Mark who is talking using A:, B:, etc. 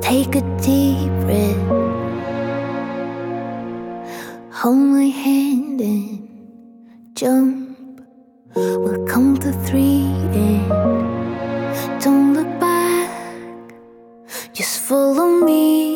A: Take a deep breath. Hold my hand and jump. We'll count to three and don't look